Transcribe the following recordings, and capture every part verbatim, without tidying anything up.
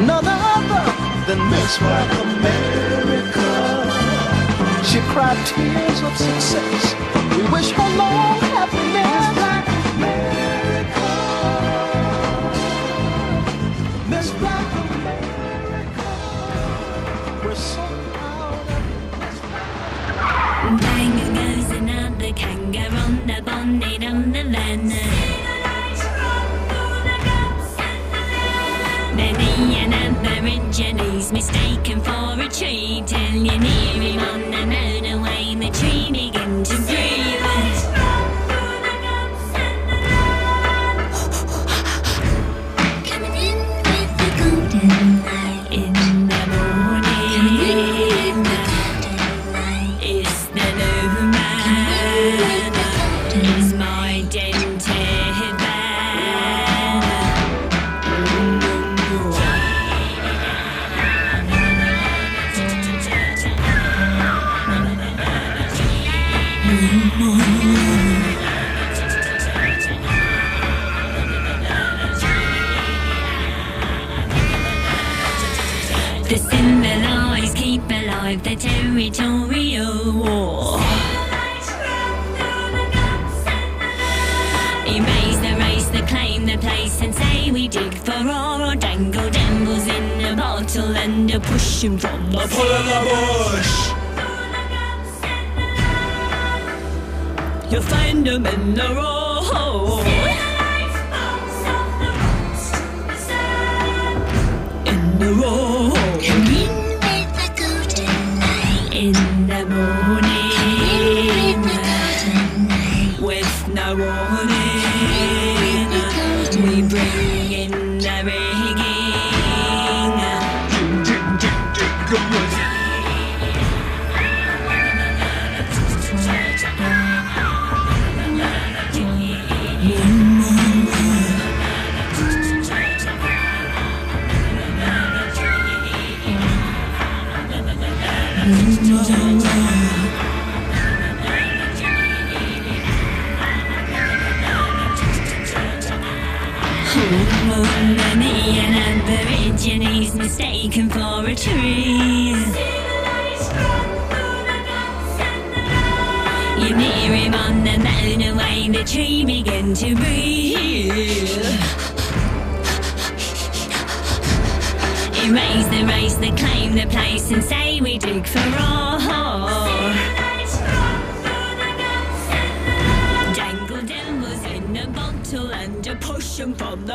none other than Miss Black America. She cried tears of success. We wish her long happiness. Black America, Miss Black America, we're so proud of Miss Black. Bang goes another kangaroo on the bonnet on the van. Many an Aborigines mistaken for a tree, till you near him on the motorway, the tree begin to breathe. Coming in with the golden light in the morning. It's the new man. It's my dented van. The symbolize keep alive the territorial war. Erase the race, the claim the place, and say we dig for ore, or dangle dambles in a bottle and a push 'em from the pull of the bush. You'll find them in the road. In the road. Come in with the golden light. In the morning. With no warning. We bring in the rigging. Many an Aborigines mistaken for a tree. You near him on the motorway, the tree begin to breathe. Erase the race, the claim the place, and say we dig for ore. Dangle devils in a bottle and a push 'em from the.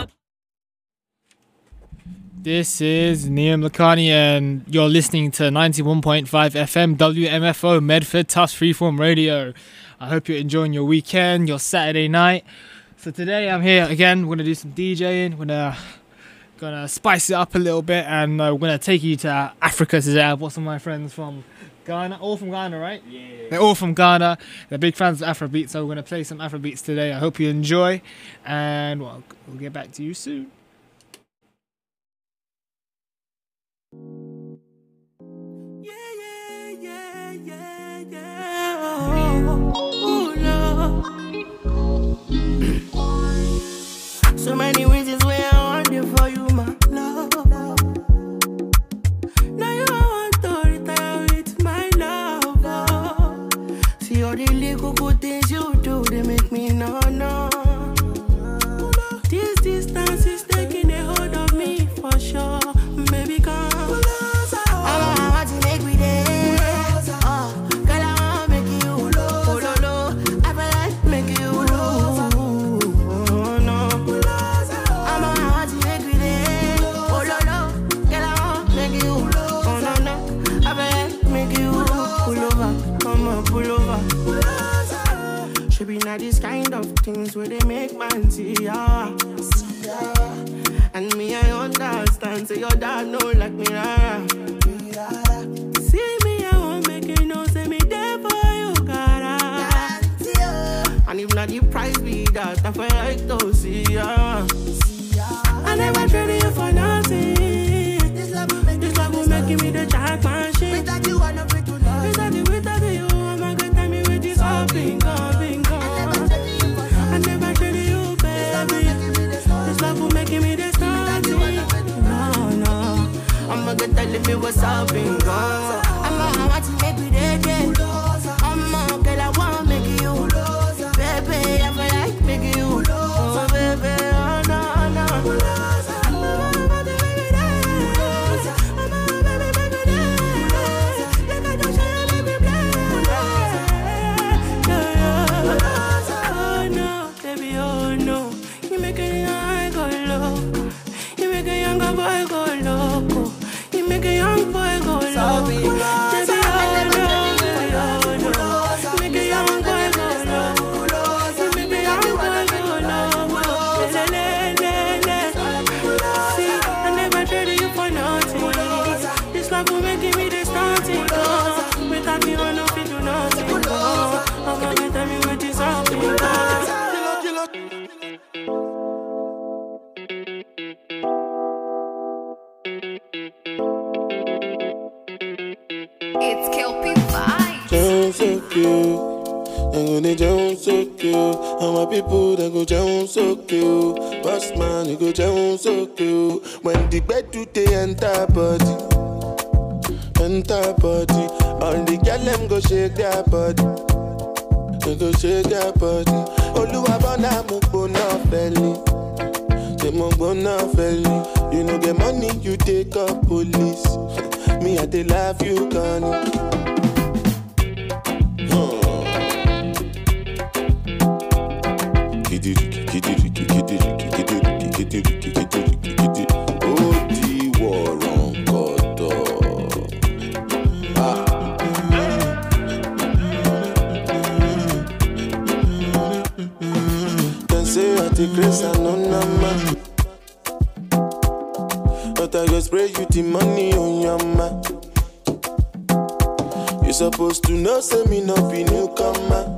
This is Niam Lakhani and you're listening to ninety-one point five F M W M F O Medford Tufts Freeform Radio. I hope you're enjoying your weekend, your Saturday night. So today I'm here again, we're going to do some DJing, we're gonna, gonna spice it up a little bit, and uh, we're going to take you to Africa today. I've got some of my friends from Ghana, all from Ghana, right? Yeah. They're all from Ghana, they're big fans of Afrobeats, so we're going to play some Afrobeats today. I hope you enjoy, and well, we'll get back to you soon. Yeah, yeah, yeah, yeah, yeah. Oh, oh, no. So many reasons why I want you for you, my love. Now you want to retire with my love. Oh. See all the little good things you do, they make me no, no. This distance is taking a hold of me for sure. Baby, come. These kind of things where they make man see ya. And me, I understand. Say your dad know like me, rara. See me, I won't make you know. Say me there for you, cara. And if not the price be that, I feel like to see ya. I never traded you for nothing. This love will make, this love will make me the jackpot shit. Without you, I'm not free to love. Without you, without you, I'm not gonna tell me with this all thing, all thing. I never tell you, baby. This love will make me the star. No, no. telling me what's up and gone. I'm on, I want to make me dead, yeah. I'm on, girl, I want to make you. Baby, I feel like making you. Oh, baby, oh, no, no. It's Kelpie Vibes. Down so cute, I'm gonna down so cute. How my people that go down so cute. Boss man, you go down so cute. When the bed do they enter body, enter body. All the girl them go shake their body, they go shake their body. Oluwa bona mo bona belly, they mo bona belly. You know get money, you take up police. Me, I dey love you, Connie. Then say I take grace and no number. But I go spray you the money on your ma. You supposed to know, say me no be newcomer.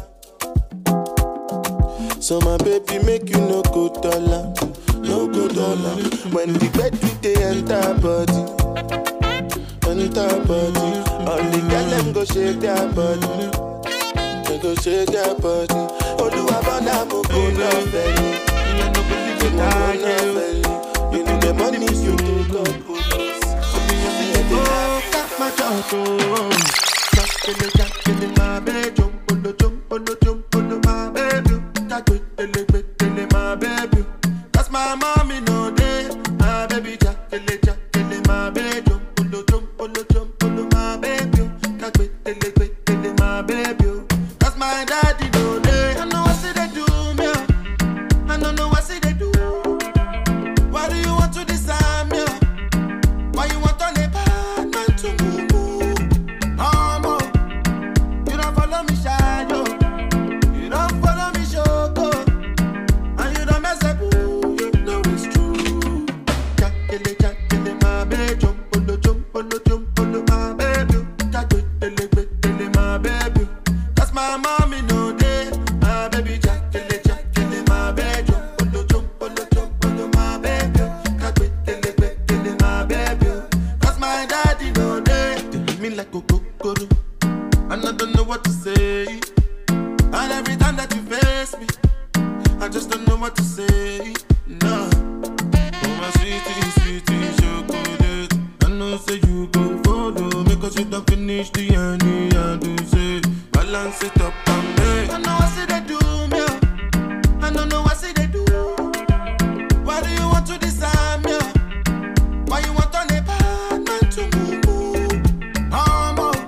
So my baby make you no go dollar, no go dollar. When the bed do they enter body, enter body. All the girl them go shake their body, they go shake their body. Oluwa bona mo go no belly, mo go no belly. You need the money, you take up police. Oh, got my daughter. Jump in the jump in my bed, jump on the jump on the jump on the my baby. That way, tele tele my baby. That's my mommy no day. My baby, jack tele jack tele my bed, jump on the jump on the jump on the my baby. That way, tele tele my baby. That's my daddy no day. I know what say they do me. I don't know what say they do. Why do you want to disarm me? Why you want on a bad man to move? Mama, you don't follow me shadow. You don't follow me shoko. And you don't mess up. You know it's true. Jack kille, jack kille, my baby. Jump on the jump on the jump on the my baby. Jack kille, kille, my baby. That's my mommy no day. My baby, jack kille, jack kille, my baby. Jump on the jump on the jump on the my baby. Jack kille, kille, my baby. That's my daddy no day. They hit me like a kokoro, and I don't know what to say. And every time that you face me, I just don't know what to say. No. Oh my sweetie, sweetie, chocolate. I know say you go follow me, cause you don't finish the journey. I do say, balance it up and make. I know I say they do me. I don't know what say they do. Why do you want to disarm me? Why you want on a bad man to move? Mama,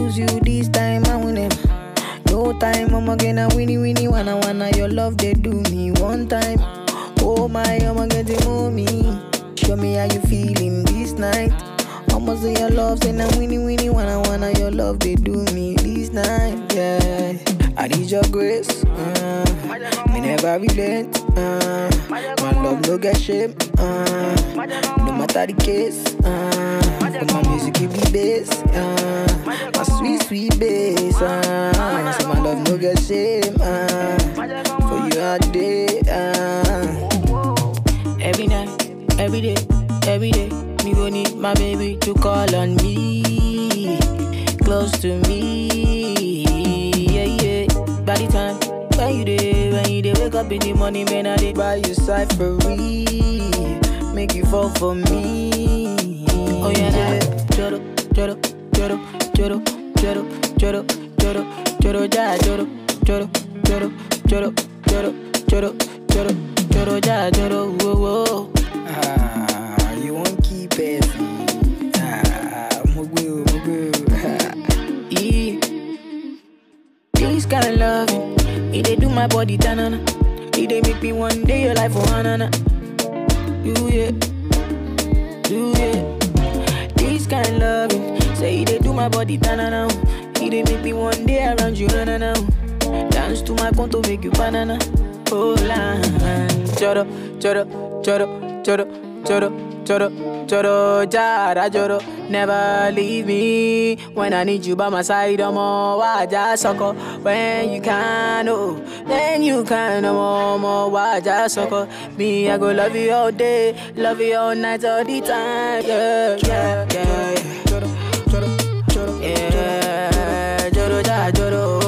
lose you this time, I win him. No time, I'm again a winnie winnie wanna wanna your love they do me one time. Oh my, I'm again to move me. Show me how you feeling this night. I'ma say your love, say now winnie winnie wanna wanna your love they do me this night. Yeah, I need your grace. Uh, me never relent. Uh, my love no get shame. Uh, no matter the case. Uh, but my music give me bass. Uh, my sweet sweet bass. Uh, so my love no get shame. Uh, for you all day. Uh, every night, every day, every day. Me gon' need my baby to call on me, close to me, yeah, yeah. By the time when you dey, when you dey wake up in the morning, man, I dey buy you cyphery, make you fall for me. Oh yeah, yeah. Joro, joro, joro, joro, joro, joro, joro, joro, ja, joro, joro, joro, joro, joro, joro, joro, joro, ja, joro, whoa, whoa. Ah, you won't keep it. Ah, mugu, mugu. Yeah. This kind of loving, it dey do my body tanana. It dey make me one day your life for hanana. Do yeah, do yeah. This kind of loving, say it dey do my body tanana. It dey make me one day around you na na na. Dance to my conto make you banana. Oh la, choro, choro, choro, choro, choro, choro, choro, jara, choro. Never leave me when I need you by my side. I'm all waja soko when you can, oh, then you can. I'm all more waja soko. Me, I go love you all day, love you all night, all the time. Yeah, yeah, yeah. Choro, choro, choro, yeah, choro, ja, choro.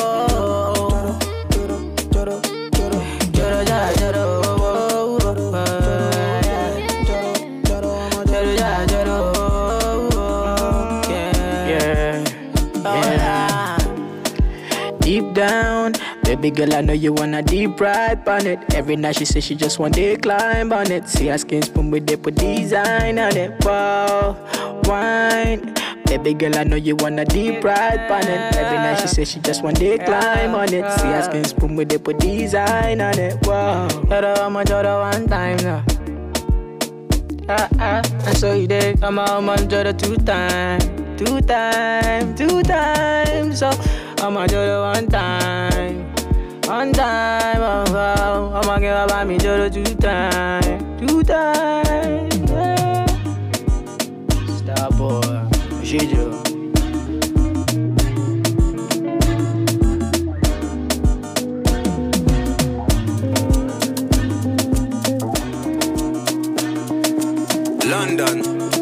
Deep down, baby girl, I know you wanna deep ride on it. Every night she says she just want to climb on it. See her skin spoon with they put design on it. Wow, wine. Baby girl, I know you wanna deep ride on it. Every night she says she just want to climb on it. See her skin spoon with they put design on it. Wow, Joro, I'ma Joro one time now. Ah ah, and so you did. I'm I'ma Joro two times, two times, two times. So I'ma Joro one time, one time. Oh, oh. I'ma give up me Joro two times, two times. Yeah. Star boy, shit you. London.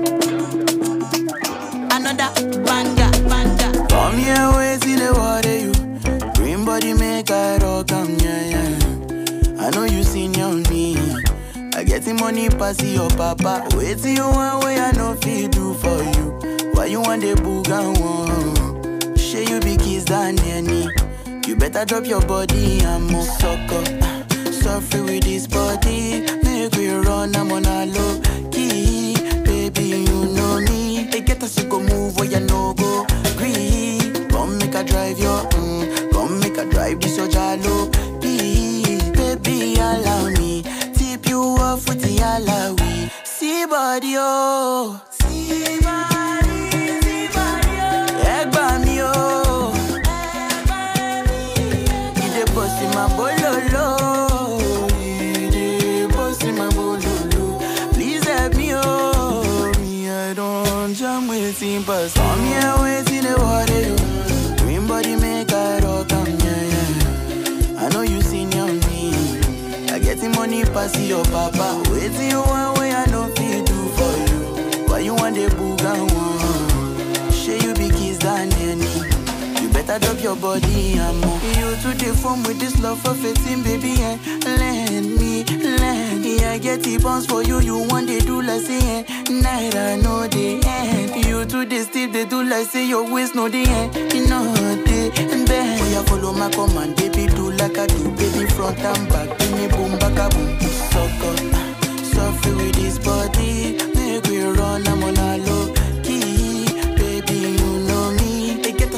Another banga, banga. Come here, wait till the water you. Green body make I rock, come yeah, yeah. I know you senior me. I get the money pass your papa. Wait till you want way I know feel do for you. Why you want the boogan one? Share you be kiss than any. You better drop your body and move sucker. Suffer with this body. Make we run, I'm on a low key. Baby, you know me. They get us to go move where you no go. Green. Come make a drive your, mm. Come make a drive this your jalo. Please, baby, allow me. Tip you off with the alawi. See body, oh. See body, see body, oh. Egg by me, oh. Egg by me. He dey bust in my bololo. He dey bust in my bololo. Please help me, oh. Me, I don't jam waiting, but come here, waiting the water, you. Green body make I rock, come yeah, yeah. I know you senior me. I get the money pass your papa. Wait till you want way I know feel do for you. Why you want the boogan one? Share you be kiss than any. You better drop your body and move. You to the form with this love for fifteen, baby, and lend me, lend me. I get the bounce for you. You want they do like say night I know the end. You to the steep they do like say your waist know the end. You know the bend. Oh yeah, follow my command, baby, do like I do, baby, front and back, give me boom back a boom. Sucker, suffer with this body, make we run, I'm on a low key, baby, you know me. They get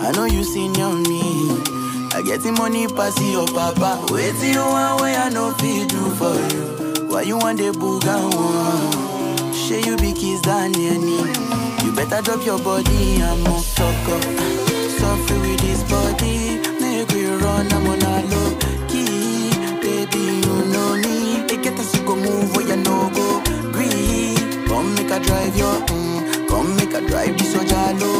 I know you seen on me. I get the money pass your papa. Wait till you one way I know feel do for you. Why you want the booga one? Share you be kiss down your knee. You better drop your body and move talk up. Suffer with this body. Make we run, I'm on a low key. Baby, you know me. They get us to go move where you no go. Green, come make a drive your mm. Come make a drive this so jalo.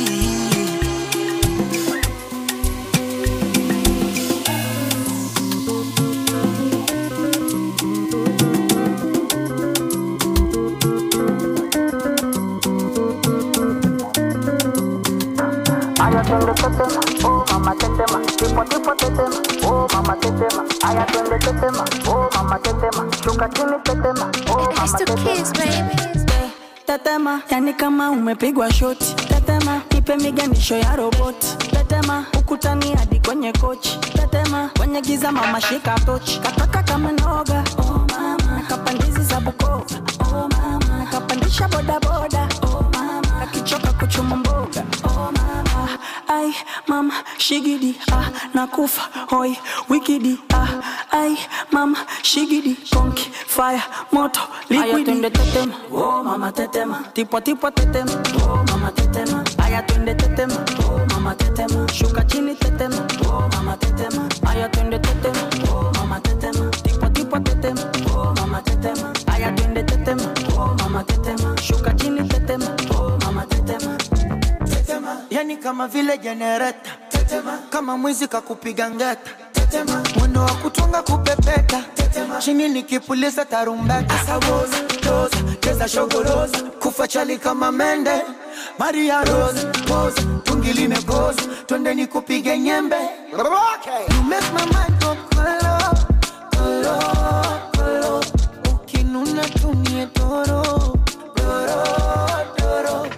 Oh mama tetema, tipo tipo tetema. Oh mama tetema, aya twende tetema. Oh mama tetema, shuka chini tetema. Oh mama tetema, tetema, yani kama umepigwa shoti. Tetema, nipe miganisho ya roboti. Tetema, ukutani hadi kwenye kochi. Tetema, kwenye giza mama shika tochi. Kataka kama noga. Oh mama, nakapandizi za Bukova. Oh mama, nakapandisha boda boda. Oh mama, nakichoka kuchuma mboga. Oh mama, ay mama shigidi ah nakufa hoi wikidi ah ay mama shigidi konki fire moto liquidi. Aya twende tetema, oh mama tetema. Tipo tipo tetema, oh mama tetema. Aya twende tetema, oh mama tetema. Shuka chini tetema, oh mama tetema. Aya twende tetema, oh mama tetema. Tipo tipo tetema, oh mama tetema. Aya twende tetema, oh mama tetema. Shuka chini tetema, oh mama tetema. Tetema, yani kama vile generator. Tetema, kama mwizi kakupiga ngeta. Tetema, mwendo wa kutunga kupepeta. Tetema, chini nikipuliza tarumbeta. Asawoza, doza, keza shogoroza. Kufa chali kama mende. Maria Rose, pose, tungi limegoza. Twende nikupige nyembe. Okay. You make my mind go kolo, kolo, kolo. Ukinuna tumie toro, toro, toro.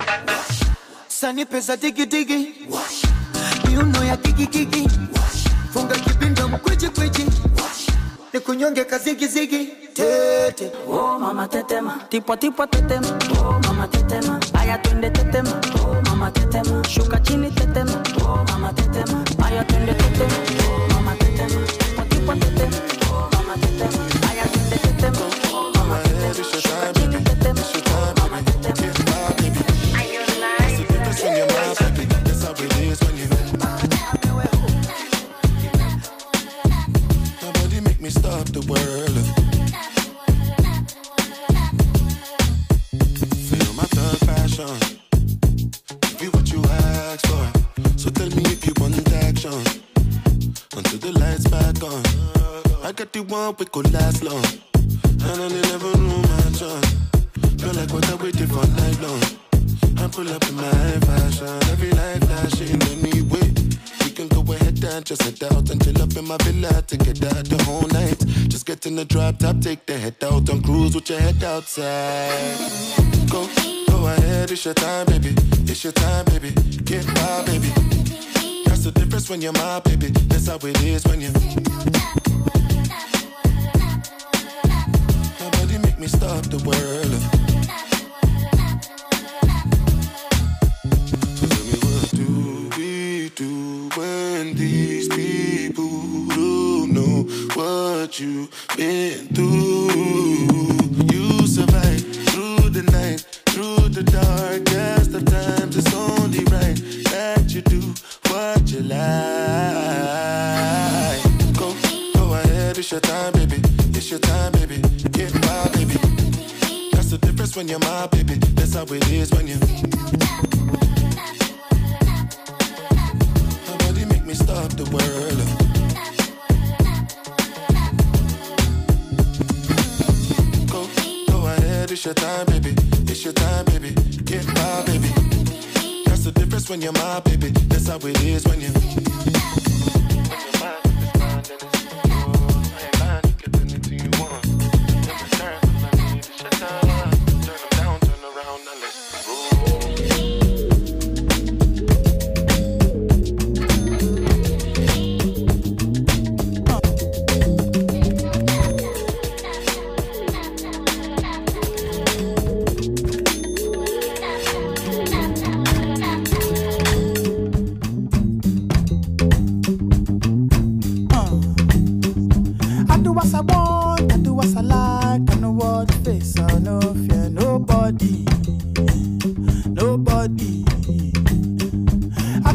Sani pesa digi digi. Miuno ya kiki kiki. Funga kipinda mkwichi kwichi. Nikunyonge kazigi zigi. Tete. Oh mama tetema. Tipo tipo tetema. Oh mama tetema. Aya twende tetema. Oh mama tetema. Shuka chini tetema. Oh mama tetema. Aya twende tetema. Oh mama tetema. Tipo tipo tetema. Oh mama tetema. Aya twende tetema. Oh mama tetema. Shuka chini tetema. Oh mama tetema. Nobody make me stop the world. Feel my thug passion. Give what you ask for. So tell me if you want action. Until the lights back on. I got the one we could last long. And I never knew my chance. Feel like what I waited for night long. I pull up in my fashion. Every light flashing anyway. We can go ahead and just head out and chill up in my villa to get out the whole night. Just get in the drop top, take the head out and cruise with your head outside. Go, go ahead, it's your time, baby. It's your time, baby. Get wild, baby. That's the difference when you're my baby. That's how it is when you. Nobody make me stop the world. When these people don't know what you've been through, you survive through the night, through the darkest of times. It's only right that you do what you like. Go, go ahead, it's your time, baby. It's your time, baby. Get wild, baby. That's the difference when you're my baby. That's how it is when you. Me stop the world. Go, go ahead, it's your time, baby. It's your time, baby. Get wild, baby. That's the difference when you're my baby. That's how it is when you.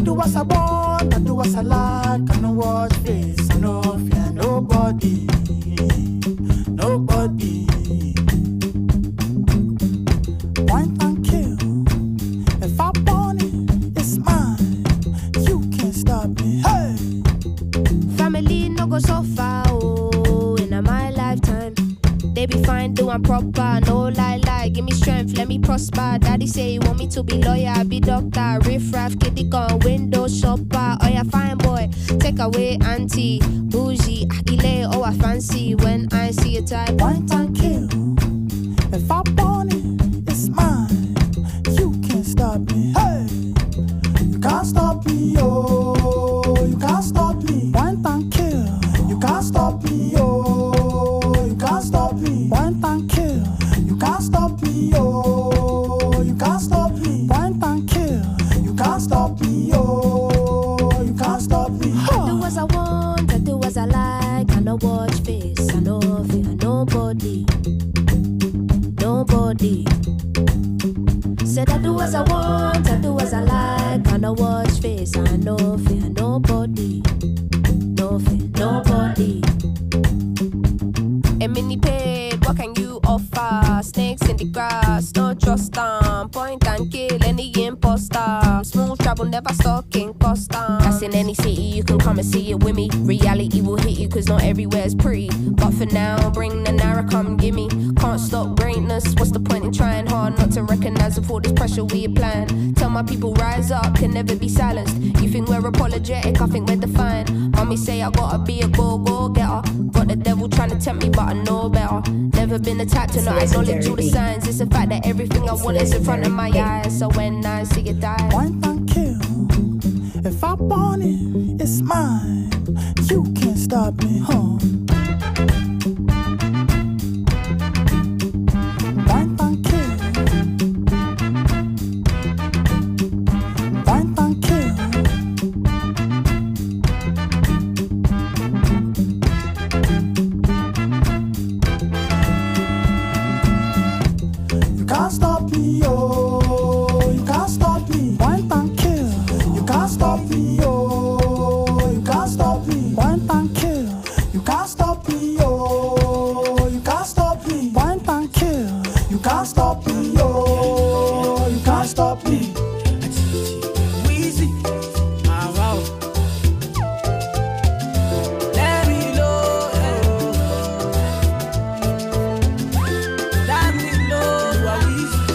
do as I want, I do as I like. I no watch face, I no fear nobody, nobody. Point and kill. If I want it, it's mine. You can't stop me. Hey. Family no go so far, oh, in my lifetime. They be fine, doing proper, no lie, lie. Give me strength, let me prosper. Daddy say he want me to be lawyer, be doctor. Riff raff, kitty gun, window shopper. Oh yeah, fine boy, take away auntie, bougie, akile, oh I fancy. When I see a type, point and kill. If I want it, it's mine. You can't stop me. Hey, you can't stop me, oh, you can't stop me. Point and kill. You can't stop me, oh, you can't stop me. Point and kill. You can't stop me, oh, you can't stop me. Point and kill. You can't stop me, oh, you can't stop me. Huh. I do as I want, I do as I like. I no watch face, I no fear nobody, nobody. Said I do as I want, I do as I like. I no watch face, I no fear nobody, no fear nobody. A mini paid, what can you offer? Snakes in the grass, no trust them. Point and kill any imposter. Smooth travel, never stalking Costa. That's in any city, you can come and see it with me. Reality will hit you, cause not everywhere's pretty. But for now, bring the Nara, come gimme. Can't stop greatness, what's the point in trying hard not to recognize all this pressure we applying? Tell my people rise up, can never be silenced. You think we're apologetic, I think we're defiant. Mommy say I gotta be a go-go-getter. Got the devil trying to tempt me, but I know better. Never been the type to not acknowledge all the signs. It's a fact that everything I want is in front of my eyes. So when I see it die, point and kill. If I want it, it's mine. You can't stop me, huh? Point and kill. Point and kill. You can't stop me, oh, you can't stop me. Point and kill. You can't stop me, oh, you can't stop me. Point and kill. You can't stop me, oh, you can't stop me. Point and kill. You can't stop me, oh, you can't stop me. Weezy, ah wow. Let me know, let me know, you are Weezy.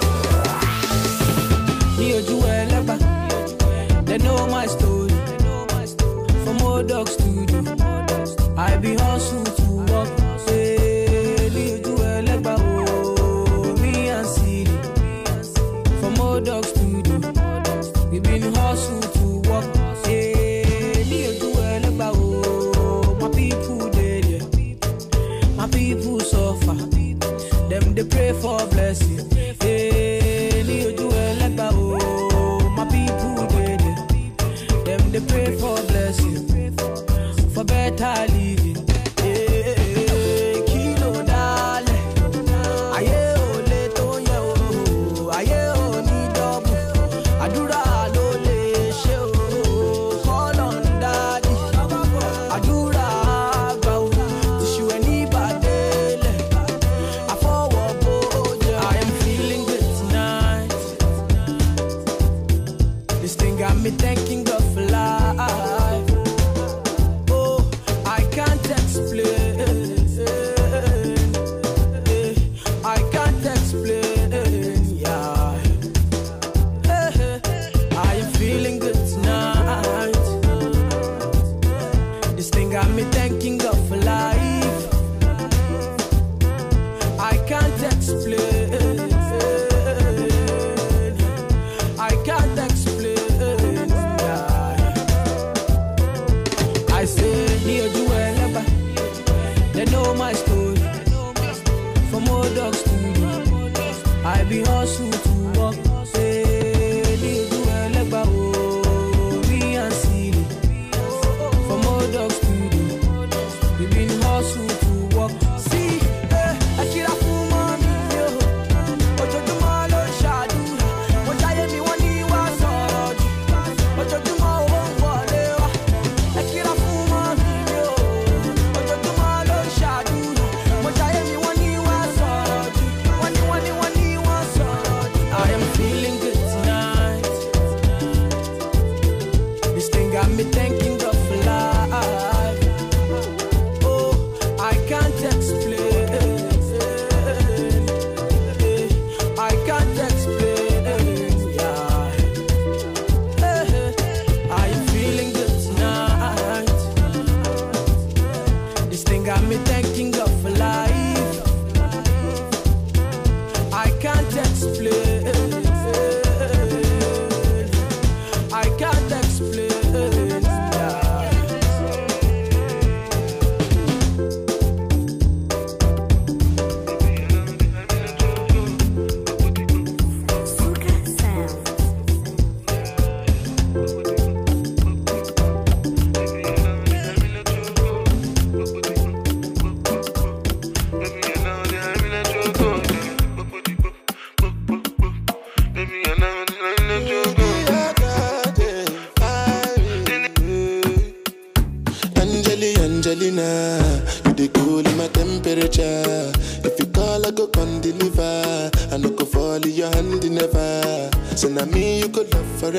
Me or Joel, they know my story. From old dog studio, I be hustle to walk. Hey, me or Joel, oh, me and City. From old dog studio, we been hustle to walk. Hey, me or Joel, oh, my people dead, yeah. My people suffer. Them they pray for blessing. Hey, me or Joel, oh, my people dead, yeah. Them they pray for blessing, for better living. Hey, kilo dale, aye ole to ye o, aye o ni double, adura lo le she o, call on daddy, adura agba o, tishu eni badele, afowo boja. I am feeling good tonight. This thing got me thanking God for life. Oh, I can't explain. I can't explain. Yeah. I am feeling good tonight. This thing got me thanking God for life. I can't explain. I can't explain. Yeah.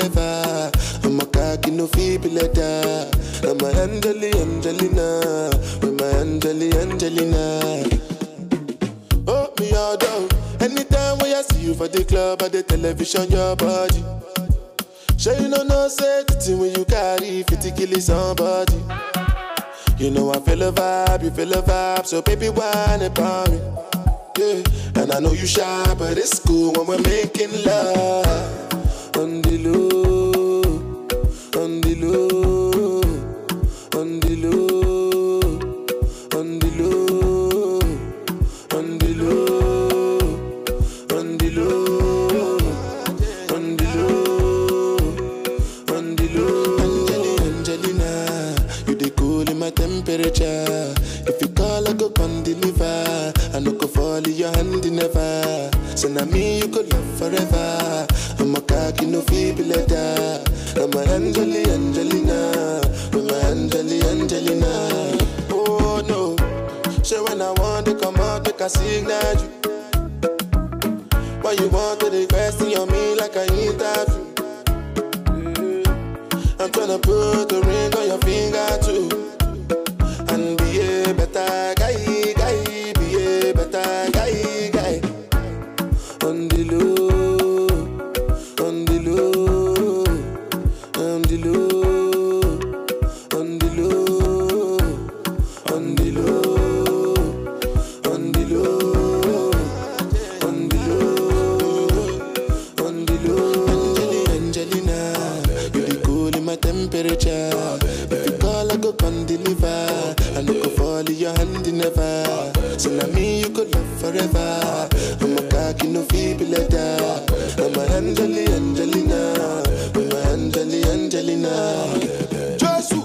forever. I'm a cocky no feeble letter. I'm a Angeli Angelina. I'm a Angeli Angelina. Oh, me all down. Anytime when I see you for the club or the television, your body. Sure you know no safety when you carry fifty kill somebody. You know I feel a vibe, you feel a vibe, so baby whine about me. Yeah, and I know you shy, but it's cool when we're making love. On the low, on the low, on the low, on the low, on the low, on the low, on the low, on the low. Angelina, Angelina, you the cool in my temperature. If you call, I go come deliver. I no go fall in your hand never. So now me you could love forever. I'm a cocky no feeble letter. I'm a Angeli Angelina. I'm a Angeli Angelina. Oh no. So when I want to come out, make a signal you. Why you want to request on me like I interview? Yeah. I'm tryna put a ring on your finger too. And be a better guy, guy, be a better guy, guy. On the low, on the low, on the low, on the low, on the low, on the low, on the low, on the low. Angelina, you be cool in my temperature. If you call, I go come deliver. I no go fall in your hand never. So now me you could love forever. I'm a cocky no feeble letter. I'm a Angeli Angelina. I'm a Angeli Angelina. Jesu.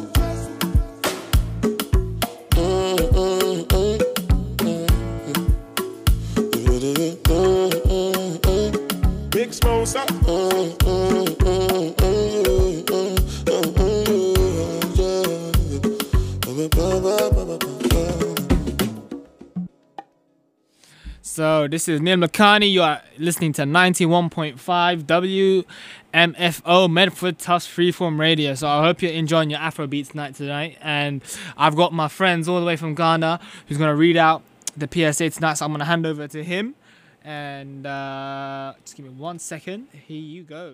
Mm, mm, mm, mm, mm, mm. Big Smosa. Mm, mm, mm, mm, mm, mm, So this is Neil McCartney. You are listening to ninety-one point five W M F O Medford Tufts Freeform Radio. So I hope you're enjoying your Afrobeats night tonight. And I've got my friends all the way from Ghana who's going to read out the P S A tonight. So I'm going to hand over to him. And uh, just give me one second. Here you go.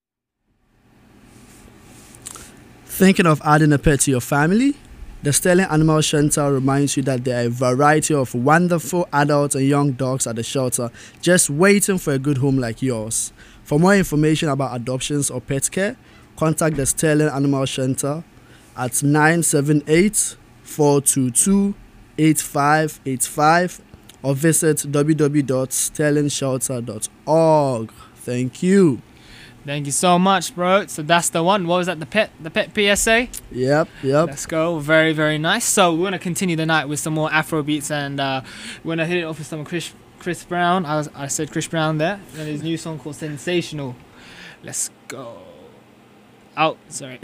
Thinking of adding a pet to your family? The Sterling Animal Shelter reminds you that there are a variety of wonderful adult and young dogs at the shelter just waiting for a good home like yours. For more information about adoptions or pet care, contact the Sterling Animal Shelter at nine seven eight, four two two, eight five eight five or visit w w w dot sterling shelter dot org. Thank you. Thank you so much, bro. So that's the one. What was that? The pet, the pet P S A. Yep, yep. Let's go. Very, very nice. So we're gonna continue the night with some more Afro beats, and uh, we're gonna hit it off with some Chris, Chris Brown. I was, I said Chris Brown there, and his new song called Sensational. Let's go. Oh, sorry.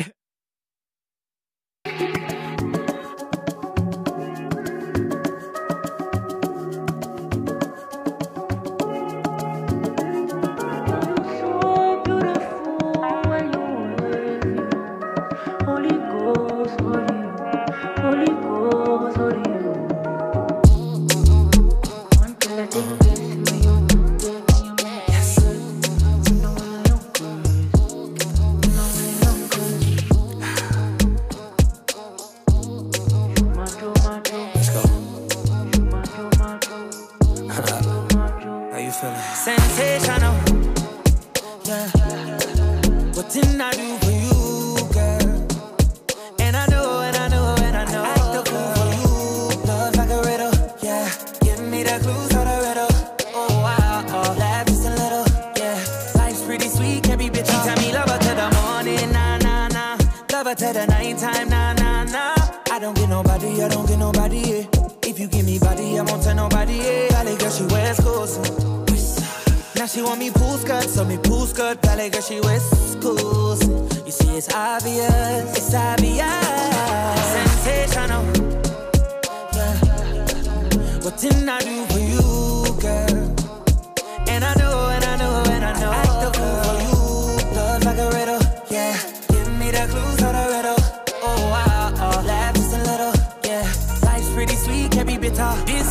Act the fool for you, love like a riddle.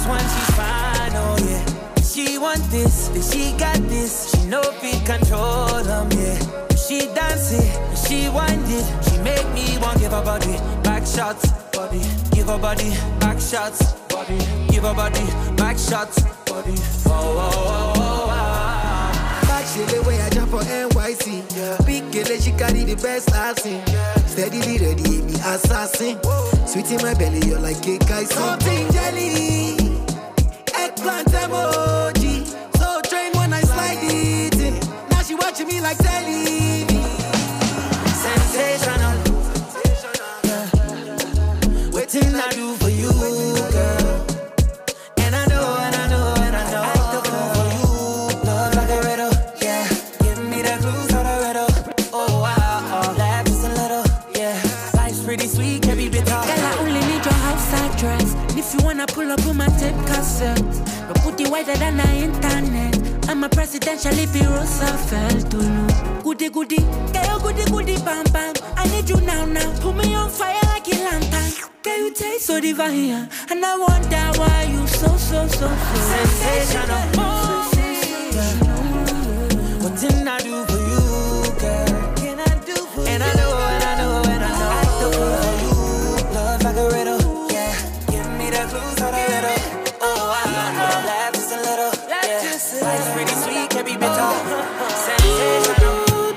one, she's fine, oh yeah. She want this, then she got this. She know fit control them, yeah. She dance it, she wind it. She make me want give her body back shots, body. Give her body back shots, body. Give her body back shots, body. Whoa, whoa, whoa, whoa, whoa. Back she the way I jump for N Y C. Yeah. Big girl, she carry the best I've seen. Yeah. Steadily ready, me assassin. Whoa. Sweet in my belly, you're like cake icing. Something jelly, eggplant emoji. So train when I slide it in. Now she watching me like telly. Sensational, yeah. Waiting I do for you, girl. And I know, and I know, and I know. I do for you, love like a riddle, yeah. Give me the clues of the riddle. Oh wow, oh, laugh just a little, yeah. Life's pretty sweet, can be bitter. Girl, I only need your house address. If you wanna pull up on my tape cassette, but put it wider than the internet. I'm a presidential if you Roosevelt to look. Goody goody, girl, goody goody, bam bam. I need you now now. Put me on fire like a lantern. Girl, you taste so divine, and I wonder why you so so so so sensational. Sensational. What did I do for you, girl? Can I do for and you? And I know, and I know, and I know. I do for you. Love like a riddle, yeah. Give me the clues of the riddle. Oh, I know. Laugh just a little, yeah. Life's pretty sweet, can be bitter. Sensational.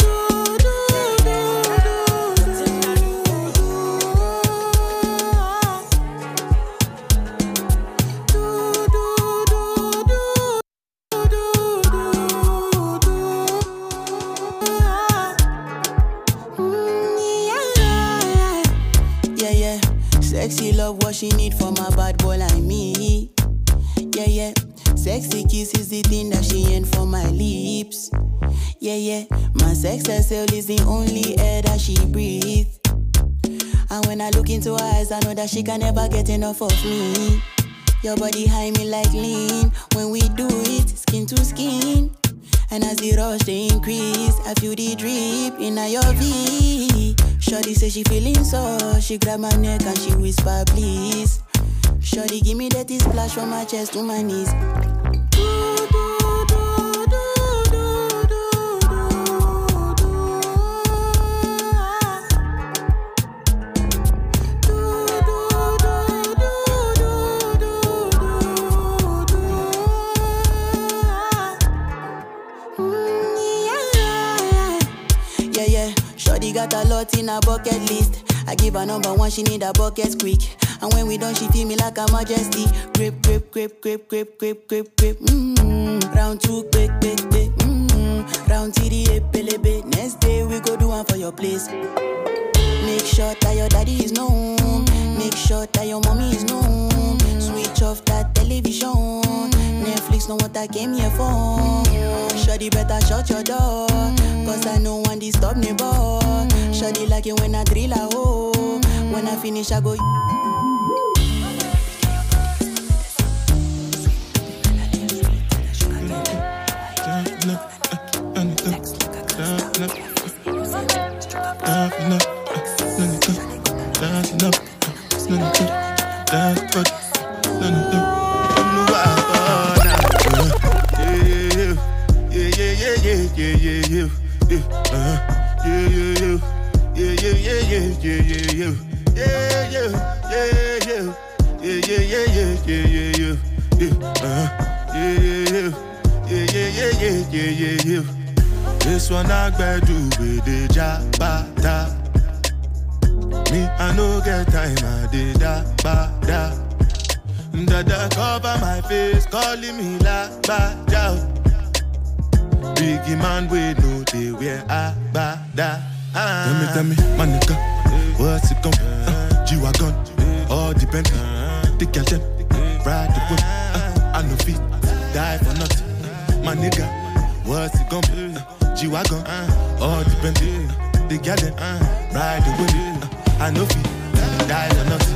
Sexy love, what she need from a bad boy like me. Yeah, yeah. Sexy kiss is the thing that she ain't for my lips. Yeah, yeah. My sex herself is the only air that she breathes. And when I look into her eyes, I know that she can never get enough of me. Your body high me like lean. When we do it, skin to skin. And as the rush they increase, I feel the drip in your V. Shorty say she feeling so, she grab my neck and she whisper please. Shorty give me that splash from my chest to my knees. Got a lot in her bucket list. I give her number one, she need a bucket quick. And when we done, she feel me like a majesty. Grip, grip, grip, grip, grip, grip, grip, grip. Mm-hmm. Round two, quick, quick, quick. Mm-hmm. Round three, epelebe. Next day we go do one for your place. Make sure that your daddy is known. Make sure that your mommy is known. Switch off that television. Netflix know what I came here for. Shorty better shut your door, cause I know one disturb me boy. Shorty like it when I drill a hole. When I finish I go. This one I better with the jabata. Me I no get time I did da ba da. Dada cover my face, calling me la ba da. Biggie man we know they wear a ba da. Tell me, tell me, my nigga, what's it gon' be? Uh, G-Wagon, all depend. The girl them, ride the whip. Uh, I no fit, die for nothing. My nigga, what's it gon' be? Uh, G-Wagon, all depend. The girl them, ride the whip. Uh, I no fit, die for nothing.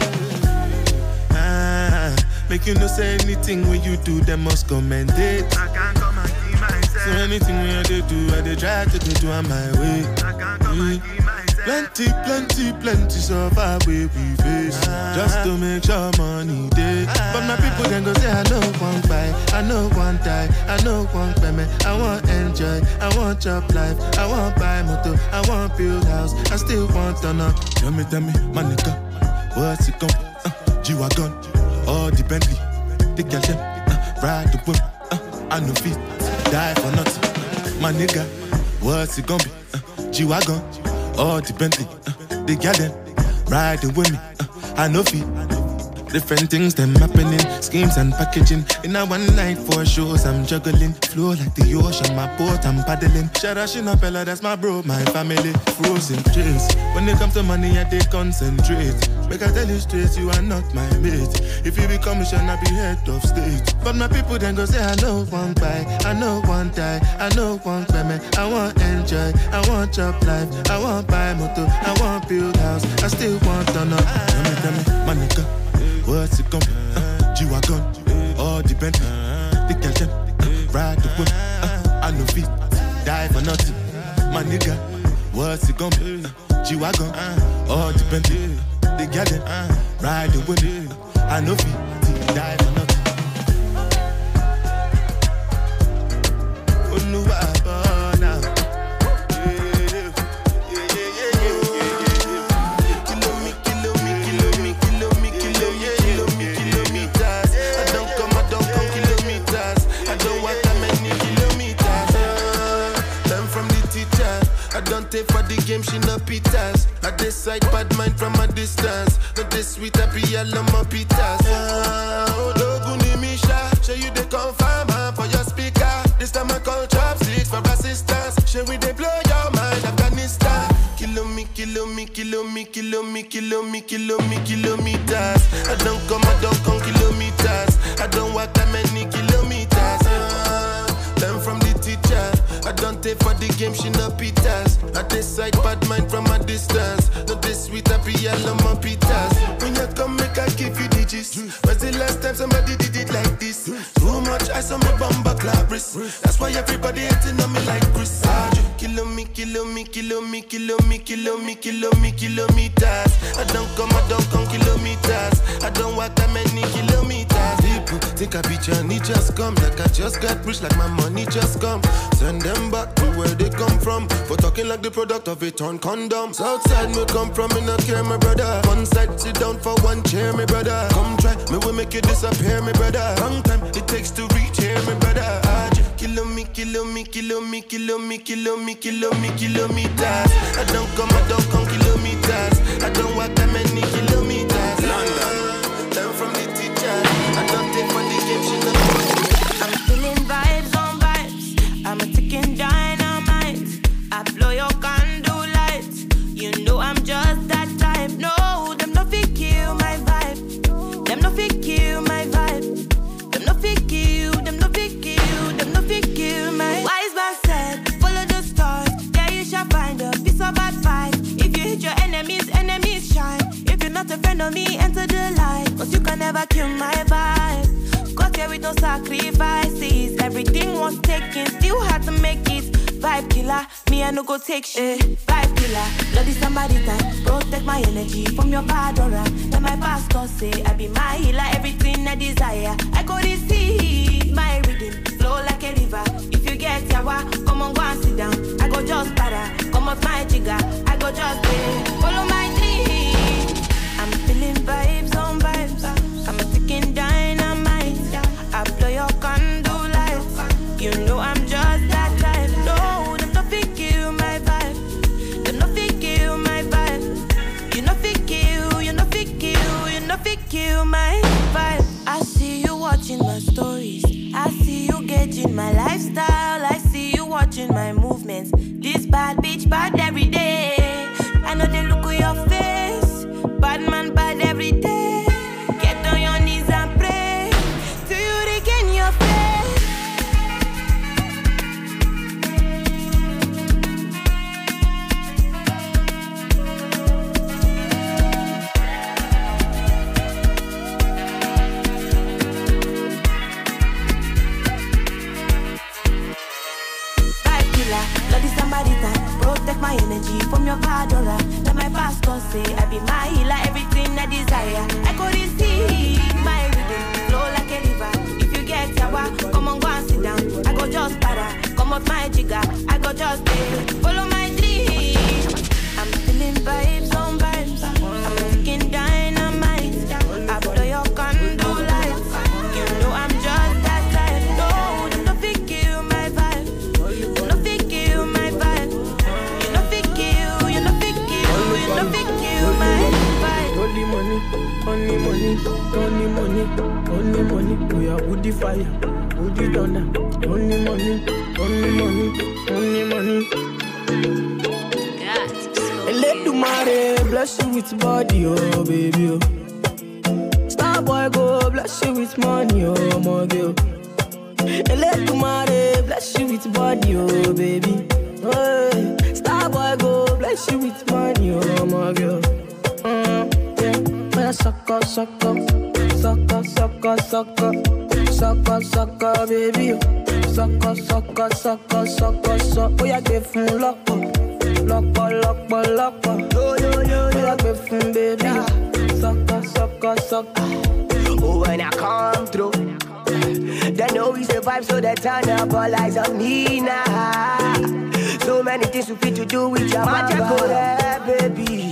Uh, make you no say anything when you do, they must commend it. I can't come and keep myself. So anything when I do, I they try to do on my way. I can't come and keep myself. Plenty, plenty, plenty suffer we we face just to make sure money day. But my people then go say I know one buy, I know one die, I know one payment. I want enjoy, I want job life, I want buy motor, I want build house, I still want to know. Tell me, tell me, my nigga, what's it come? Uh, G-Wagon, all the Bentley, the cash, uh, ride the whip, uh, I know feet, die for nothing. My nigga, what's it gonna be? Uh, G-Wagon. Oh, the Bentley, uh, the garden, riding with me, uh, I know feet. Different things them happening, schemes and packaging. In a one night for shows, I'm juggling. Flow like the ocean, my boat, I'm paddling. Sharashina Pella, that's my bro, my family. Frozen trace. When it comes to money, I they concentrate. Make I tell you straight, you are not my mate. If you become a shall I be head of state. But my people then go say, I know one buy, I know one die, I know one payment. I want enjoy, I want job life, I want buy motor, I want build house, I still want to know. Tell me, tell me, my nigga, what's it come? Uh, G-Wagon, all the Bentley, the cash, uh, ride the whip, uh, I know feet, die for nothing. My nigga, what's it gonna be? Uh, G-Wagon, all the Bentley, the garden, ride the whip, uh, I know feet, die for nothing. Oh no, I now. For the game, she no pitas. I decide bad mind from a distance. Not this sweet, I be all on my pitas. Oh, Doguni Misha, show you the confirm for your speaker. This time I call chopsticks for assistance. Show we they blow your mind, Afghanistan. Kilo me, kilo me, kilo me, kilo me, kilo me, kilo me, kilometers. I don't come, I don't come kilometers. I don't walk that many kilometers. Learn from the teacher. I don't take for the game, she no pitas. I decide bad mind from a distance. Not this sweet, I be all on my pitas. When you come, make I give you digits. When's the last time somebody did it like this? Too much ice on my bumper clabris. That's why everybody hating on me like Chris. Kilo me, kilo me, kilo me, kilo me, kilo me, kilo me, kilometers. I don't come, I don't come kilometers. I don't walk that many kilometers. People think I be Johnny, just come. Like I just got rich, like my money just come. Send them back to where they come from. For talking like the product of a torn condom. Southside me come from, me not care, my brother. One side, sit down for one chair, my brother. Come try, me will make you disappear, my brother. Long time it takes to reach here, my brother. Kilo me, kilo me, kilo me, kilo me, kilo me, kilo me, kilometers. I don't come, I don't come kilometers. I don't walk that many kilometers. London, learn from the teacher. I don't take for the game, she know. I'm feeling vibes on vibes. I'm a ticking dynamite. I blow your candle lights. You know I'm just that type. No, them no fit kill my vibe. Them no fit kill my vibe. Them no fit kill. Them no fit kill. Them no fit kill my. Wise man said, follow the stars. There you shall find a piece of advice. If you hit your enemies, enemies shine. If you're not a friend of me, enter the light. Cause you can never kill my vibe. Got here with no sacrifices. Everything was taken, still had to make it. Vibe killer, me I no go take shit. Vibe killer, bloody somebody time. Protect my energy from your bad aura. Then my pastor say I be my healer. Everything I desire, I go receive. My rhythm flow like a river. If you get yawa, come on go and sit down. I go just para, come off my jigger. I go just play, follow my dream. I'm feeling vibes on vibes. I'm a ticking dynamite. I blow your candle lights. You know I'm just that type. No, them no fit kill my vibe. Them no fit kill my vibe. You no fit kill, you no fit kill, you no fit kill my vibe. I see you watching my stories. I see you gauging my lifestyle. I see you watching my movements. This bad bitch bad every day. I know they look at your face. Bad man bad every day. Get on your knees and pray till you regain your faith. Bloody somebody time, protect my energy restorer. Let my pastor say I be my healer, everything I desire. I go receive my rhythm, flow like a river. If you get yawa, come on, go and sit down. I go just para, come up my jigger. I go just pay, follow my dream. I'm feeling vibes on vibes. I'm taking dynamite. I blow your condo lights. You know I'm just that type. No, you know fit kill my vibe. You know fit kill my vibe. You know fit kill. You know fit kill. You know fit kill my vibe. Only money, only money, only money, only money. We are woody fire, woody thunder. Only money, only money, only money. Let the money bless you with body, oh baby. Oh. Star boy go bless you with money, oh my girl. Let the money bless you with body, oh baby. Oh, star boy go bless you with money, oh my girl. Mm, yeah, yeah, sucker, sucker, sucker, sucker, sucker, sucker, sucker, baby. Sucker, sucker, sucker, sucker, sucker. Oh yeah, give him luck. Lock, lock, lock, yo, yo, yo, yo, baby, baby. Sucker, sucker, sucker. Oh, when I come through, they know we survive, so they turn up all eyes on me now. So many things we fit to do with your magical baby.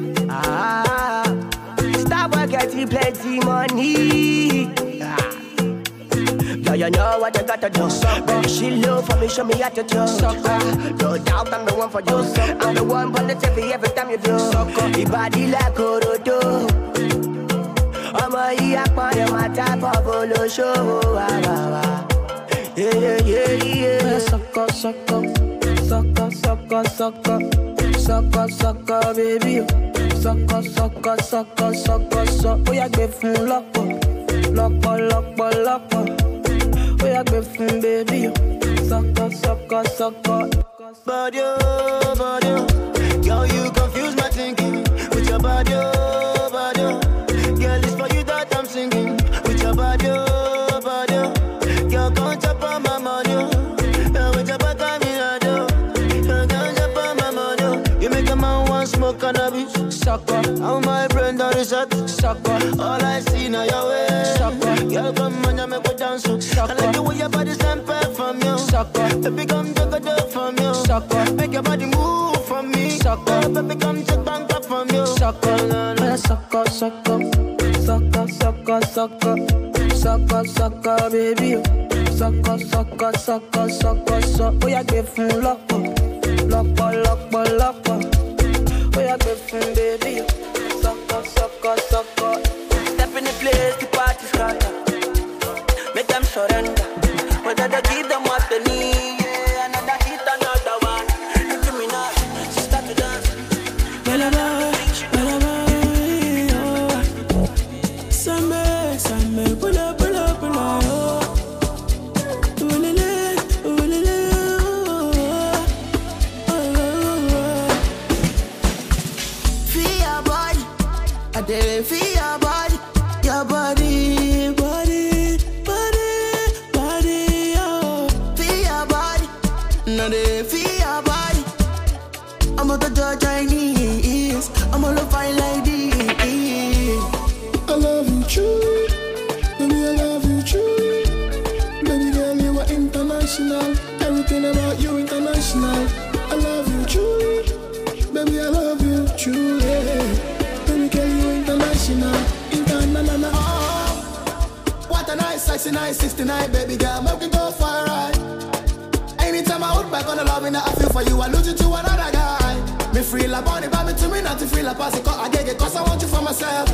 Ah, stop work, getting plenty money. Ah. Yeah, you know what you gotta do. Baby, she love for me, show me how to do. No doubt I'm the one for you. I'm the one on the T V every time you do. Your body like Orodo. I'm a yakman, you're my type of polo show. Yeah, yeah, yeah, yeah. Sucker, sucker, sucker, sucker, sucker, sucker, sucker, baby. Sucker, sucker, sucker, sucker, sucker. Oh yeah, give him luck, luck, luck, luck. Oh yeah, baby, baby. Sucker, sucker, sucker. Body, body, girl, you confuse my thinking with your body, body. Girl, it's for you that I'm singing with your body, body. Girl, come chop on my money, with your back on me, I do. Girl, come chop on my money. You make a man want smoke cannabis, sucker. How my brain done reset, sucker. All I see now your way, sucker. Girl, come on, you make me dance, sucker. I like the way your body stand from you, sucker. Baby, come take a dip from you, sucker. Make your body move from me, sucker. Baby, come take bank up from you, sucker. Sucker, sucker, sucker, sucker, sucker, sucker, sucker, baby. Sucker, sucker, sucker, sucker, sucker. Oh yeah, give him luck, luck, luck, luck. Oh yeah, give him, baby. Sucker, sucker, sucker. Step in the place, the party's started. Make them surrender. Whether they give them what they need, yeah, another hit, another one. Nicki Minaj, she start to dance. Bella, bella, oh. Same, same, pull up, pull up, pull up, oh. Oolele, oolele, oh. Oh, oh, oh. Feel your body, I did feel your body, your body, body, body, body, oh. Feel your body, now they feel your body. I'm out the judge Chinese, I'm all fine like this. I love you true, baby, I love you true. Baby girl, you are international, everything about you international. I love you true, baby, I love you true, yeah. Baby girl, you international, international. Oh, what a nice sixty-nine, sixty-nine, baby girl, make me go for a ride. Anytime I hold back on the love and I feel for you, I lose you to another guy. Me free la bunny, but me to me not to free la pass it, cause I get it, cause I want you for myself.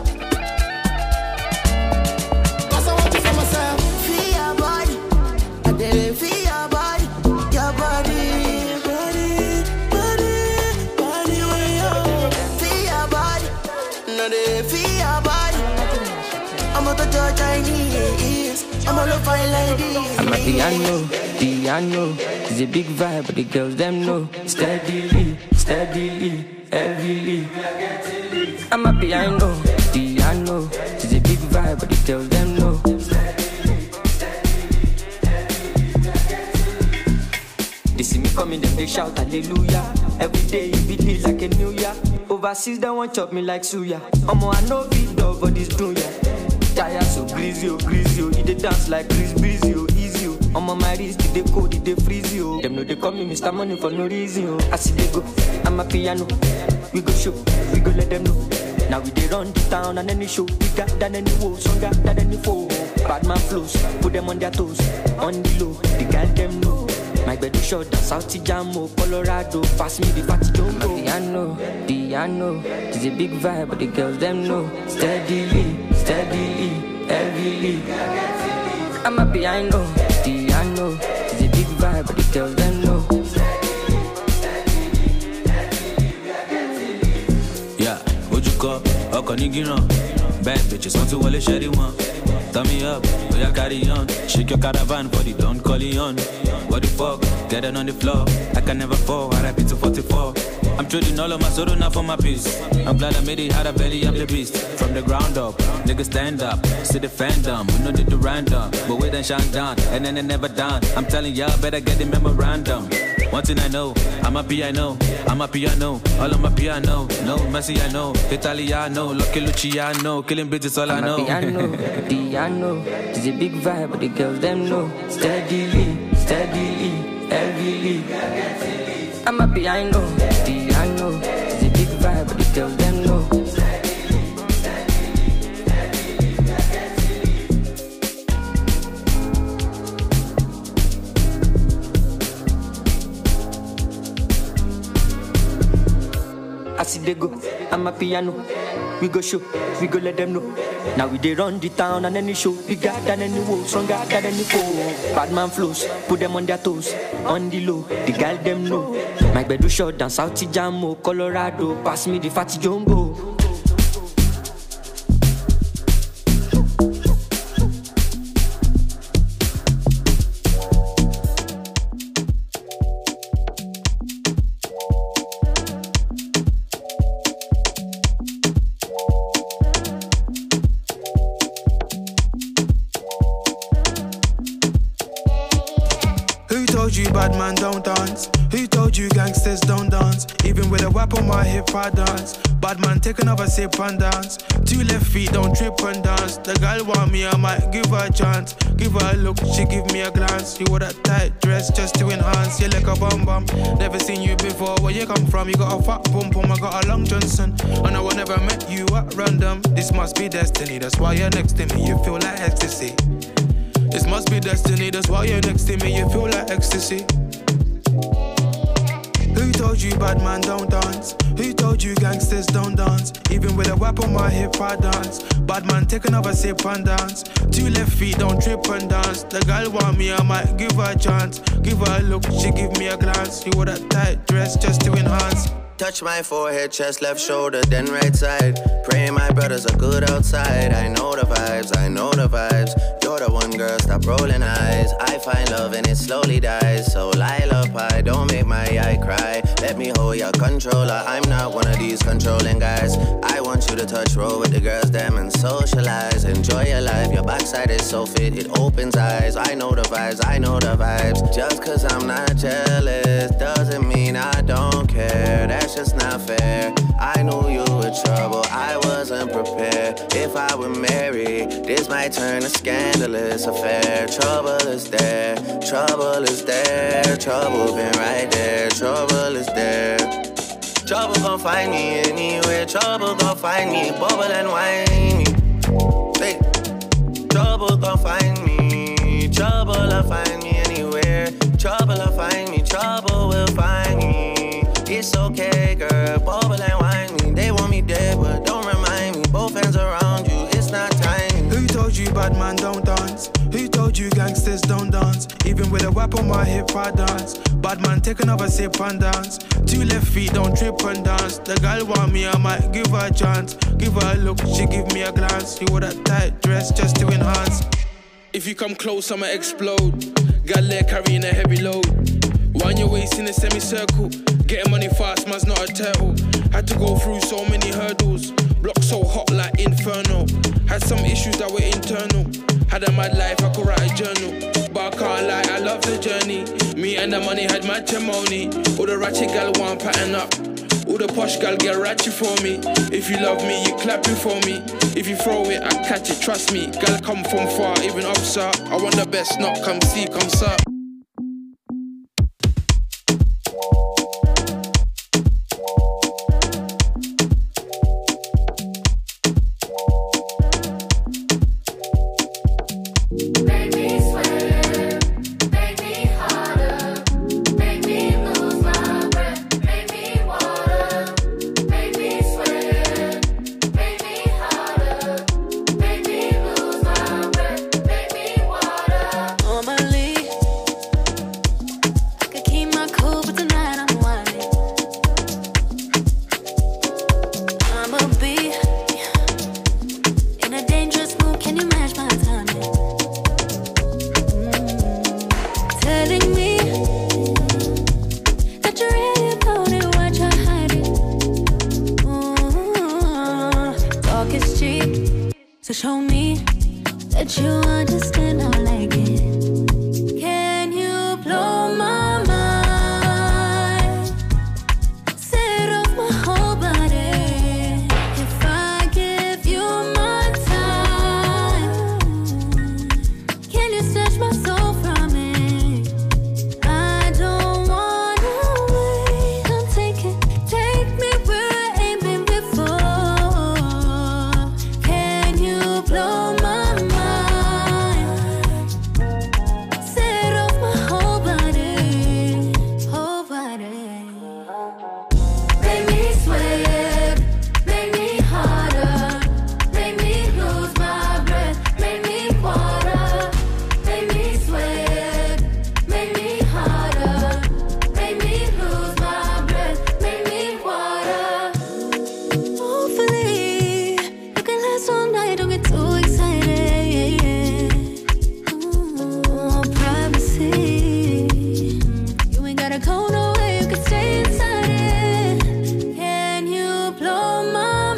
Cause I want you for myself. Feel your body, I did feel your body, your body, body, body, body, oh. Feel your body, now they feel your body. I'm out the judge Chinese, I'm all fine like this. I'm a piano, piano. It's a big vibe, but the girls them know. Steadily, steadily, heavily. I'm a piano, piano. It's a big vibe, but the girls them know. They see me coming, them they shout hallelujah. Every day it be like a new year. Overseas they want chop me like suya. Omo I know big dog for this dunya. Tire so greasy, oh greasy, oh. He dey dance like Chris Breezy, oh easy, oh. Omo my wrist, they cold, they freeze, oh. Them know they call me Mister Money for no reason, oh. I see they go, I'm a piano. We go show, we go let them know. Now we dey run the town and any show bigger than any woe, stronger than any foe. Bad man flows, put them on their toes, on the low, the girl them know. My bed is short, that's South Jamo, Colorado. Pass me the fatty don't go. Piano, piano, it's a big vibe, but the girls them know. Steadily, steadily, heavily. I'm a piano, piano, it's a big vibe, but the girls them know. Yeah, what you call? Okonigino. Bad bitches want to wall a shady one. Turn me up, we are carry on. Shake your caravan for the Don Corleone. What the fuck? Get it on the floor. I can never fall. I rap it to forty-four. I'm trading all of my soda now for my peace. I'm glad I made it, had a belly, I'm the beast. From the ground up, niggas stand up. See the fandom, we know the random. But we then shine down, and then they never down. I'm telling y'all, better get the memorandum. One thing I know, I'm a piano, I'm a piano. All of my piano, no Messi I know. Italiano, Lucky Luciano. Killing bitches all I know. I'm a piano, piano. It's a big vibe, but the girls them know. Steadily, steadily, heavily. I'm a piano, piano. It's a big vibe, but the girls them know. I see they go, I'm a piano. We go show, we go let them know. Now we dey run the town and any show bigger than any woe, stronger than any foe. Bad man flows, put them on their toes, on the low, the girl them know. My bed do short down South Jamo, Colorado. Pass me the fatty jumbo. Bad man don't dance. Who told you gangsters don't dance? Even with a whip on my hip I dance. Bad man take another sip and dance. Two left feet don't trip and dance. The girl want me, I might give her a chance. Give her a look, she give me a glance. You wore that tight dress just to enhance. You like a bum bum. Never seen you before. Where you come from? You got a fat pum pum. I got a long Johnson. I know I never met you at random. This must be destiny. That's why you're next to me. You feel like ecstasy. This must be destiny, that's why you're next to me, you feel like ecstasy. Who told you bad man don't dance? Who told you gangsters don't dance? Even with a whip on my hip I dance. Bad man take another sip and dance. Two left feet don't trip and dance. The girl want me, I might give her a chance. Give her a look, she give me a glance. You wore that tight dress just to enhance. Touch my forehead, chest, left shoulder, then right side. Pray my brothers are good outside. I know the vibes, I know the vibes. You're the one girl, stop rolling eyes. I find love and it slowly dies. So Lila Pie, don't make my eye cry. Let me hold your controller. I'm not one of these controlling guys. I want you to touch roll with the girls, them and socialize. Enjoy your life, your backside is so fit, it opens eyes. I know the vibes, I know the vibes. Just cause I'm not jealous doesn't mean I don't care. That's just not fair. I knew you were trouble, I wasn't prepared. If I were married, this might turn a scandalous affair. Trouble is there, trouble is there. Trouble been right there, trouble is there. Trouble gon' find me anywhere. Trouble gon' find me, bubble and whiny. Hey. Trouble gon' find me. Trouble'll find me anywhere. Trouble'll find me. Trouble will find me. It's okay, girl. Bubble and whine me. They want me dead, but don't remind me. Both hands around you. It's not time. Who told you bad man don't dance? Who told you gangsters don't dance? Even with a whip on my hip I dance. Bad man take another sip and dance. Two left feet don't trip and dance. The girl want me, I might give her a chance. Give her a look, she give me a glance. You wore that tight dress just to enhance. If you come close, I'ma explode. Got leg carrying a heavy load. Wind your waist in a semicircle. Getting money fast, man's not a turtle. Had to go through so many hurdles. Block so hot like inferno. Had some issues that were internal. Had a mad life, I could write a journal. But I can't lie, I love the journey. Me and the money had matrimony. All the ratchet gal want pattern up. All the posh gal get ratchet for me. If you love me, you clapping for me. If you throw it, I catch it, trust me. Gal come from far, even up, sir. I want the best, not come see, come sir. So show me that you understand how I like it. Can you blow my mind? Set off my whole body. If I give you my time, can you snatch my soul from it? I don't wanna wait. Come take it, take me where I ain't been before. Blow my mind, set off my whole body, whole body. Make me sweat, make me harder, make me lose my breath, make me water, make me sweat, make me harder, make me lose my breath, make me water. Hopefully, you can last all night, don't get too excited. Ooh, privacy. You ain't gotta go nowhere, you can stay inside it. Can you blow my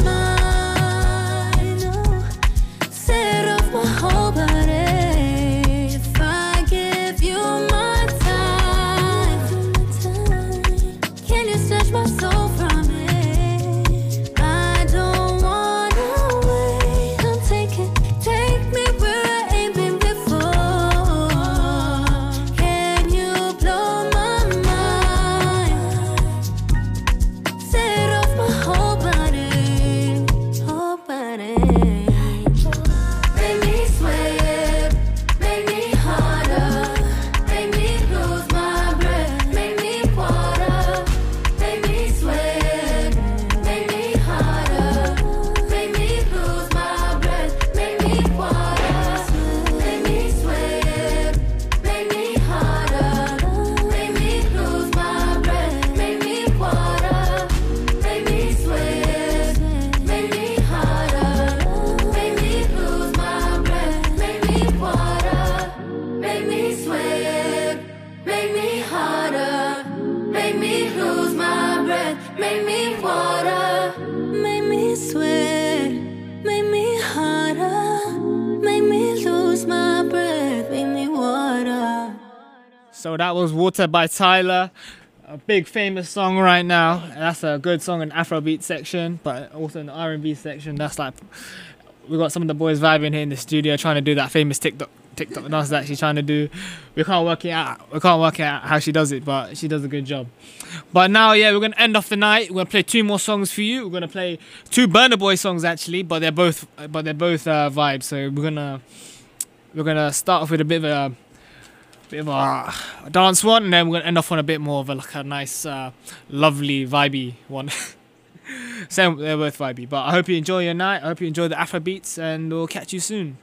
mind? Oh, set off my whole body. If I give you my time, can you snatch my soul from it? I don't wanna wait. Come take it, take me where I ain't been before. Can you blow my mind? Set off my whole body, whole body. Make me sweat, make me harder, make me lose my breath, make me water, make me sweat, make me harder, make me lose my breath, make me water, make me sweat, make me harder, make me lose my breath, make me water, make me sweat, make me harder, make me lose my breath, make me water, make me sweat, make me harder, make me lose my breath, make me water, make me sweat, make me harder, make me lose my breath, make me water. So that was Water by Tyler, a big famous song right now. That's a good song in Afrobeat section, but also in the R and B section. That's like, we got some of the boys vibing here in the studio trying to do that famous TikTok TikTok dance that she's trying to do. We can't work it out. We can't work out how she does it, but she does a good job. But now, yeah, we're gonna end off the night. We're gonna play two more songs for you. We're gonna play two Burna Boy songs actually, but they're both but they're both uh, vibes. So we're gonna we're gonna start off with a bit of a bit of a dance one, and then we're gonna end off on a bit more of a, like a nice, uh, lovely, vibey one. So they're both vibey. But I hope you enjoy your night. I hope you enjoy the Afro beats, and we'll catch you soon.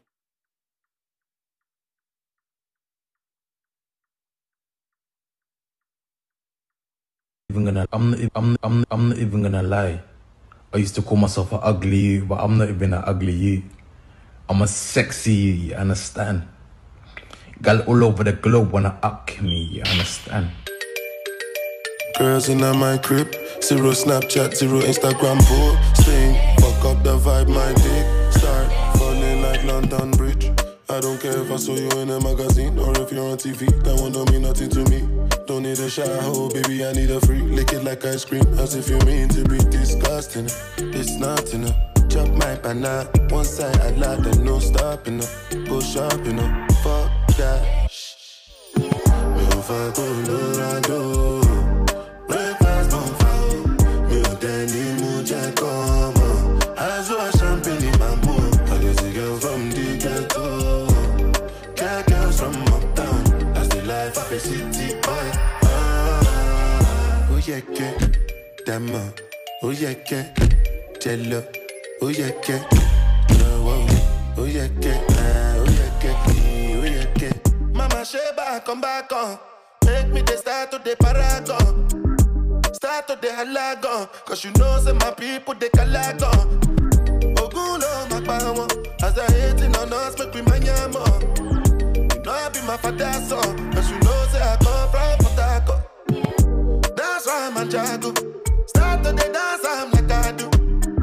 Even gonna, I'm not, I'm, I'm, I'm not even gonna lie. I used to call myself an ugly you, but I'm not even an ugly you. I'm a sexy you, you understand? Girl all over the globe wanna up me, you understand? Girls in my crib, zero Snapchat, zero Instagram posting. Fuck up the vibe, my dick start falling like London Bridge. I don't care if I saw you in a magazine or if you're on T V. That one don't mean nothing to me. Don't need a shower, baby, I need a free. Lick it like ice cream, as if you mean to be disgusting. It's not enough. Chop my banana, one side I like and no stopping up. Go shopping up, fuck that. Me on fire, go Colorado. Breakfast don't fall. Me on Danny Muja come on. I saw a champagne in my mood. I get a girl from the ghetto. Cat girls from uptown. That's the life of a city boy. Ah, oh yeah, yeah, damn, oh yeah, yeah, jello. Oh yeah, yeah, oh, oh yeah, yeah, oh yeah, yeah, oh yeah, yeah. Mama Sheba, come back on. Make me the start to the paragon. Start to the halagon. Cause you know say my people they calagon. Ogulo my power. As I hating on us, make me my yamo. You know I be my father's son. Cause you know say I come from Potako. That's why I'm a jago. Start to the dance, I'm like I do.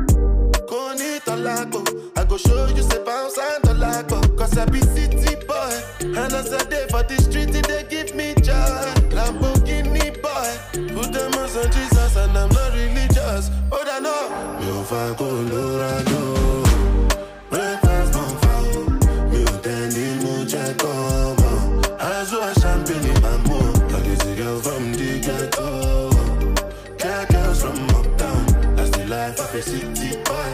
I go show you say bounce and the lago. Cause I be city boy. And as I day for the street, they give me joy. Lamborghini boy. Put them on Jesus and I'm not religious. Oh, I know. Me if I go Colorado. Breakfast don't fall. Me on Danny Muja come on. I saw a champagne in my mood. I get a girl from the ghetto. Cat girls from uptown. That's the life of a city boy.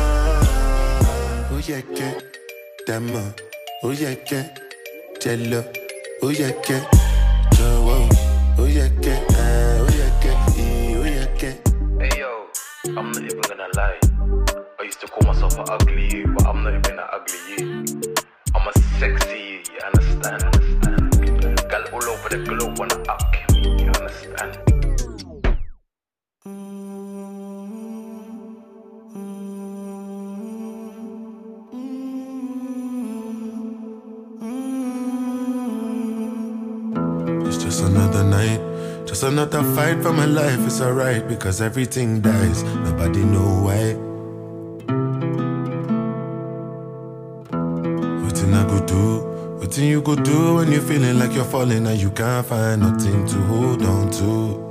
Oh yeah, yeah, damn, oh yeah, yeah, jello, oh yeah, yeah, oh oh yeah, yeah, oh yeah, yeah, oh yeah, yeah. Hey yo, I'm not even gonna lie. I used to call myself an ugly you, but I'm not even an ugly you. I'm a sexy you, you understand? Understand? Girl all over the globe wanna up me, you understand? Just another night, just another fight for my life. It's alright because everything dies. Nobody know why. What I go do? What you go do when you're feeling like you're falling and you can't find nothing to hold on to?